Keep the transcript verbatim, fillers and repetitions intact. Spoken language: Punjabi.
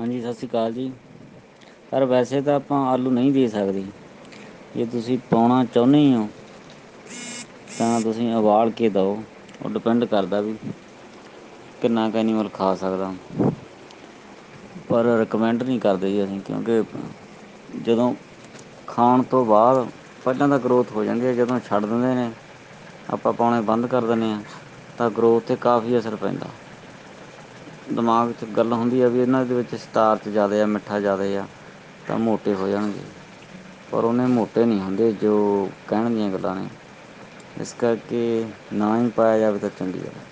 ਹਾਂਜੀ ਸਤਿ ਸ਼੍ਰੀ ਅਕਾਲ ਜੀ। ਪਰ ਵੈਸੇ ਤਾਂ ਆਪਾਂ ਆਲੂ ਨਹੀਂ ਦੇ ਸਕਦੇ। ਜੇ ਤੁਸੀਂ ਪਾਉਣਾ ਚਾਹੁੰਦੇ ਹੋ ਤਾਂ ਤੁਸੀਂ ਉਬਾਲ ਕੇ ਦਿਓ। ਉਹ ਡਿਪੈਂਡ ਕਰਦਾ ਵੀ ਕਿੰਨਾ ਕੁ ਐਨੀਮਲ ਖਾ ਸਕਦਾ। ਪਰ ਰਿਕਮੈਂਡ ਨਹੀਂ ਕਰਦੇ ਜੀ ਅਸੀਂ ਕਿਉਂਕਿ ਜਦੋਂ ਖਾਣ ਤੋਂ ਬਾਅਦ ਪਹਿਲਾਂ ਤਾਂ ਗਰੋਥ ਹੋ ਜਾਂਦੀ ਹੈ। ਜਦੋਂ ਛੱਡ ਦਿੰਦੇ ਨੇ ਆਪਾਂ ਪਾਉਣੇ ਬੰਦ ਕਰ ਦਿੰਦੇ ਹਾਂ ਤਾਂ ਗਰੋਥ 'ਤੇ ਕਾਫੀ ਅਸਰ ਪੈਂਦਾ। ਦਿਮਾਗ 'ਚ ਗੱਲ ਹੁੰਦੀ ਆ ਵੀ ਇਹਨਾਂ ਦੇ ਵਿੱਚ ਸਟਾਰਚ ਜ਼ਿਆਦਾ ਆ, ਮਿੱਠਾ ਜ਼ਿਆਦਾ ਆ ਤਾਂ ਮੋਟੇ ਹੋ ਜਾਣਗੇ। ਪਰ ਉਹਨੇ ਮੋਟੇ ਨਹੀਂ ਹੁੰਦੇ ਜੋ ਕਹਿਣ ਦੀਆਂ ਗੱਲਾਂ ਨੇ। ਇਸ ਕਰਕੇ ਨਾ ਹੀ ਪਾਇਆ ਜਾਵੇ ਤਾਂ ਚੰਗੀ ਗੱਲ।